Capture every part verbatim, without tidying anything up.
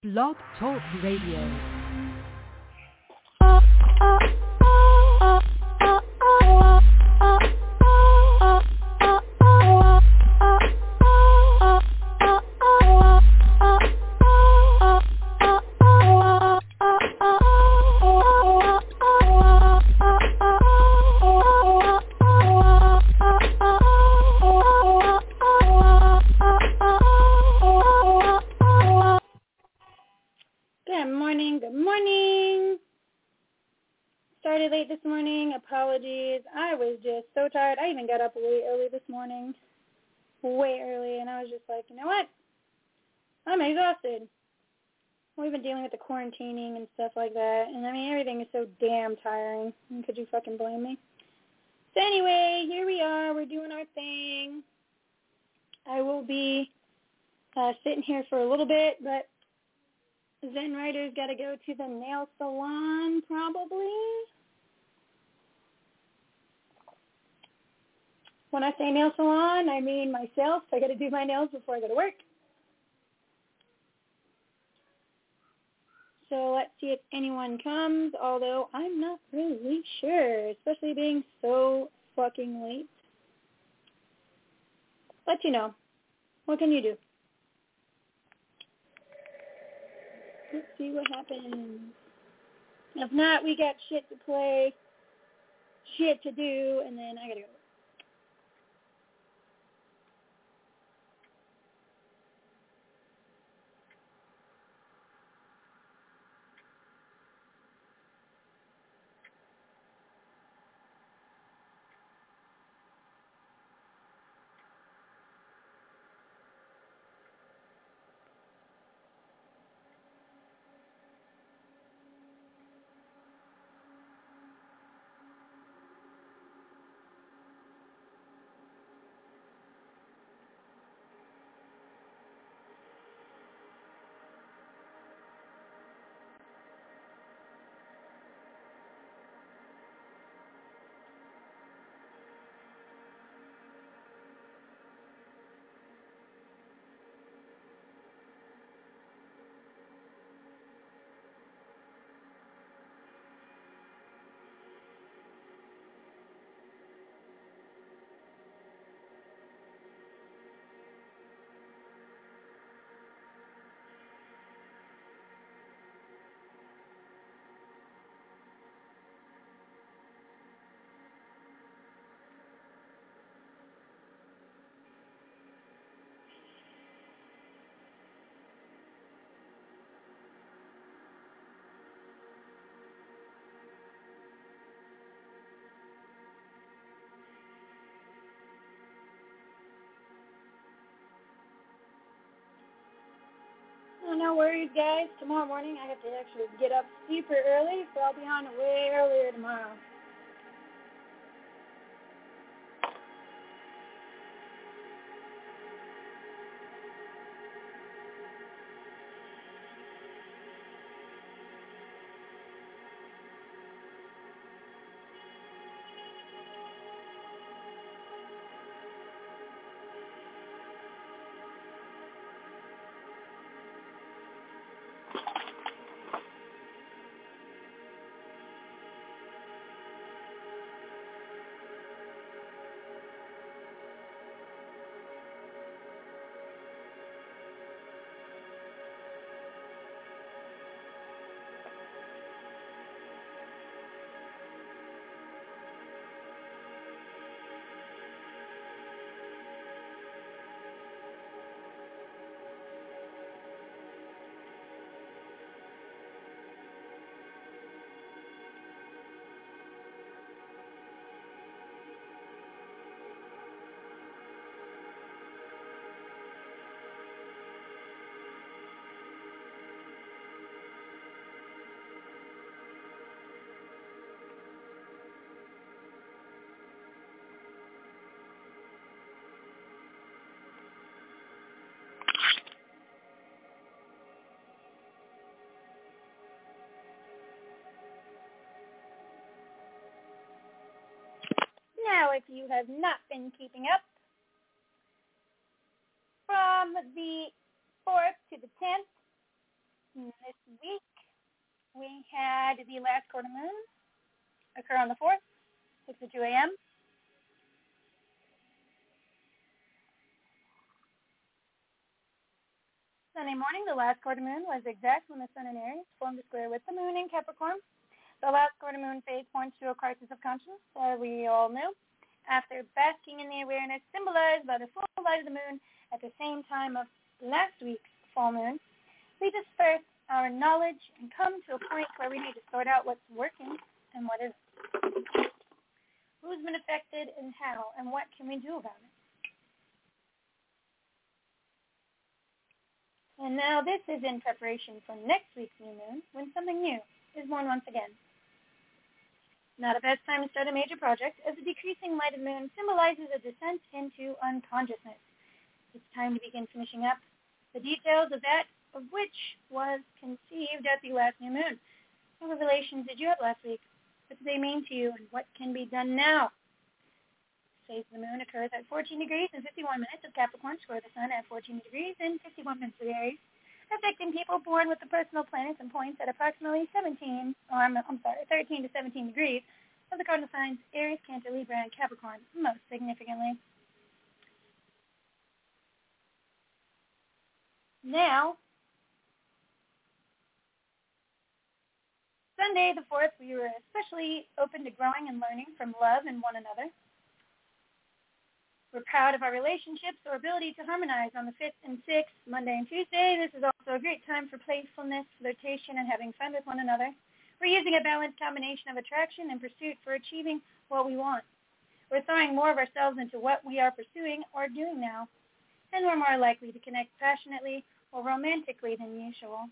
Blog Talk Radio. Late this morning. Apologies. I was just so tired. I even got up way early this morning. Way early. And I was just like, you know what? I'm exhausted. We've been dealing with the quarantining and stuff like that. And I mean, everything is so damn tiring. Could you fucking blame me? So anyway, here we are. We're doing our thing. I will be uh, sitting here for a little bit, but Zen Rider's got to go to the nail salon probably. When I say nail salon, I mean myself. I got to do my nails before I go to work. So let's see if anyone comes, although I'm not really sure, especially being so fucking late. Let you know. What can you do? Let's see what happens. If not, we got shit to play, shit to do, and then I got to go. Oh, no worries, guys. Tomorrow morning I have to actually get up super early, so I'll be on way earlier tomorrow. Now, if you have not been keeping up, from the fourth to the tenth, moon this week. We had the last quarter moon occur on the fourth, six oh two a.m. Sunday morning, the last quarter moon was exact when the sun in Aries formed a square with the moon in Capricorn. The last quarter moon phase points to a crisis of conscience, as we all knew. After basking in the awareness symbolized by the full light of the moon at the same time of last week's full moon, we disperse our knowledge and come to a point where we need to sort out what's working and what isn't. Who's been affected and how, and what can we do about it? And now this is in preparation for next week's new moon, when something new is born once again. Not a bad time to start a major project, as the decreasing light of the moon symbolizes a descent into unconsciousness. It's time to begin finishing up the details of that of which was conceived at the last new moon. What revelations did you have last week? What do they mean to you, and what can be done now? Phase of the moon occurs at fourteen degrees and fifty-one minutes of Capricorn, square the sun at fourteen degrees and fifty-one minutes of Aries, affecting people born with the personal planets and points at approximately seventeen, or I'm, I'm sorry, thirteen to seventeen degrees of the cardinal signs Aries, Cancer, Libra, and Capricorn, most significantly. Now, Sunday the fourth, we were especially open to growing and learning from love and one another. We're proud of our relationships or ability to harmonize on the fifth and sixth, Monday and Tuesday. This is also a great time for playfulness, flirtation, and having fun with one another. We're using a balanced combination of attraction and pursuit for achieving what we want. We're throwing more of ourselves into what we are pursuing or doing now, and we're more likely to connect passionately or romantically than usual.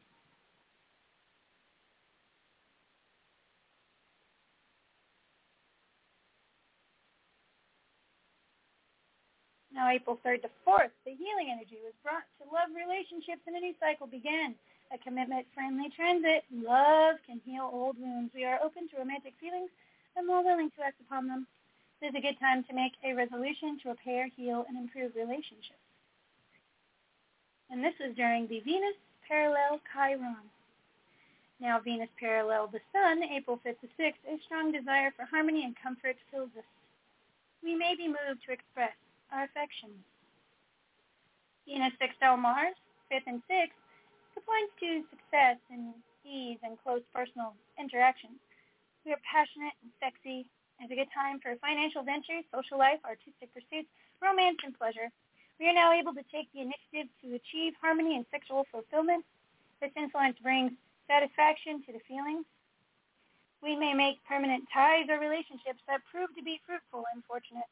Now, April third to fourth, the healing energy was brought to love relationships, and a new cycle began. A commitment-friendly transit. Love can heal old wounds. We are open to romantic feelings and more willing to act upon them. This is a good time to make a resolution to repair, heal, and improve relationships. And this is during the Venus parallel Chiron. Now, Venus parallel the Sun, April fifth to sixth, a strong desire for harmony and comfort fills us. We may be moved to express our affections. Venus sextile Mars, fifth and sixth, points to success and ease and close personal interactions. We are passionate and sexy. It's a good time for financial ventures, social life, artistic pursuits, romance, and pleasure. We are now able to take the initiative to achieve harmony and sexual fulfillment. This influence brings satisfaction to the feelings. We may make permanent ties or relationships that prove to be fruitful and fortunate.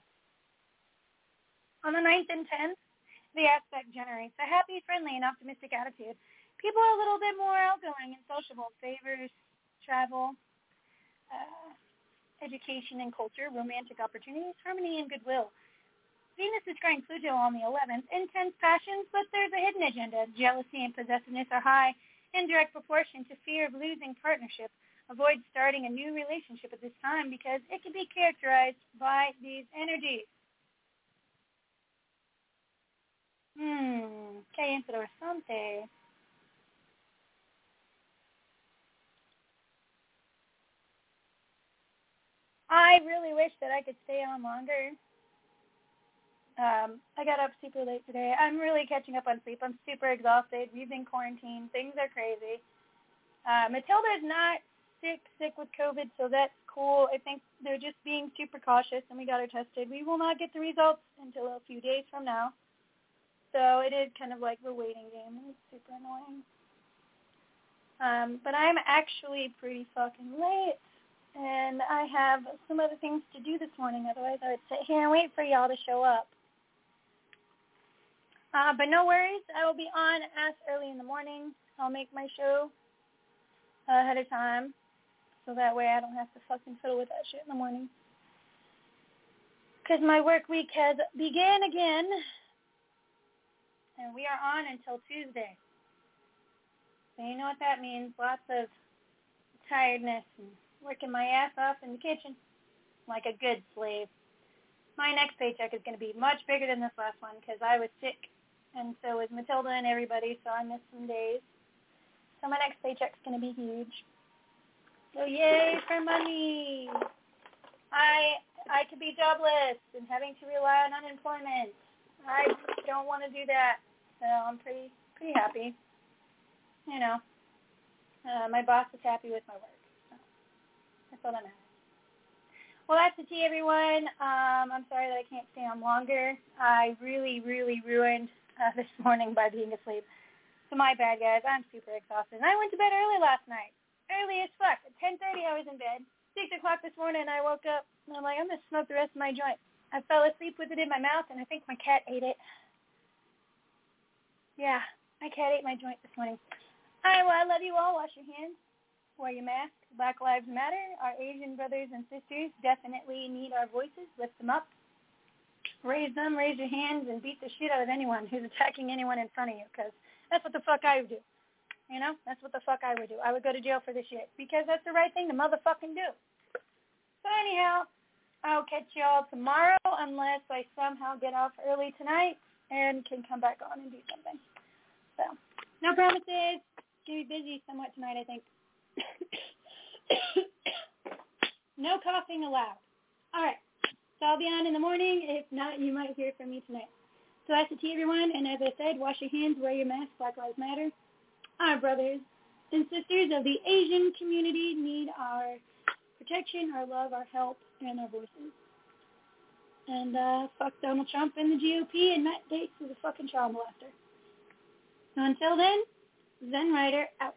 On the ninth and tenth, the aspect generates a happy, friendly, and optimistic attitude. People are a little bit more outgoing and sociable. Favors, travel, uh, education and culture, romantic opportunities, harmony, and goodwill. Venus is squaring Pluto on the eleventh. Intense passions, but there's a hidden agenda. Jealousy and possessiveness are high in direct proportion to fear of losing partnership. Avoid starting a new relationship at this time because it can be characterized by these energies. Hmm, que interesante. I really wish that I could stay on longer. Um, I got up super late today. I'm really catching up on sleep. I'm super exhausted. We've been quarantined. Things are crazy. Uh, Matilda is not sick, sick with COVID, so that's cool. I think they're just being super cautious, and we got her tested. We will not get the results until a few days from now. So it is kind of like the waiting game. It's super annoying. Um, but I'm actually pretty fucking late, and I have some other things to do this morning. Otherwise, I would sit here and wait for y'all to show up. Uh, but no worries. I will be on as early in the morning. I'll make my show ahead of time, so that way I don't have to fucking fiddle with that shit in the morning. Because my work week has begun again, and we are on until Tuesday. So you know what that means. Lots of tiredness and working my ass off in the kitchen like a good slave. My next paycheck is going to be much bigger than this last one because I was sick, and so was Matilda and everybody, so I missed some days. next paycheck's going to be huge. So yay for money. I I could be jobless and having to rely on unemployment. I don't want to do that. So I'm pretty pretty happy. You know, uh, my boss is happy with my work. So that's all that matters. Well, that's the tea, everyone. Um, I'm sorry that I can't stay on longer. I really, really ruined uh, this morning by being asleep. So my bad, guys. I'm super exhausted. And I went to bed early last night. Early as fuck. At ten thirty, I was in bed. six o'clock this morning, I woke up, and I'm like, I'm going to smoke the rest of my joint. I fell asleep with it in my mouth, and I think my cat ate it. Yeah, my cat ate my joint this morning. All right, well, I love you all. Wash your hands. Wear your mask. Black Lives Matter. Our Asian brothers and sisters definitely need our voices. Lift them up. Raise them. Raise your hands and beat the shit out of anyone who's attacking anyone in front of you, because that's what the fuck I would do. You know, that's what the fuck I would do. I would go to jail for this shit because that's the right thing to motherfucking do. So anyhow, I'll catch y'all tomorrow unless I somehow get off early tonight and can come back on and do something. So, no promises. Gonna be busy somewhat tonight, I think. No coughing allowed. All right. So I'll be on in the morning. If not, you might hear from me tonight. So that's the tea, everyone. And as I said, wash your hands, wear your mask. Black Lives Matter. Our brothers and sisters of the Asian community need our protection, our love, our help, and our voices. And uh, fuck Donald Trump and the G O P and Matt Gaetz is a fucking child molester. So until then, Zen Rider out.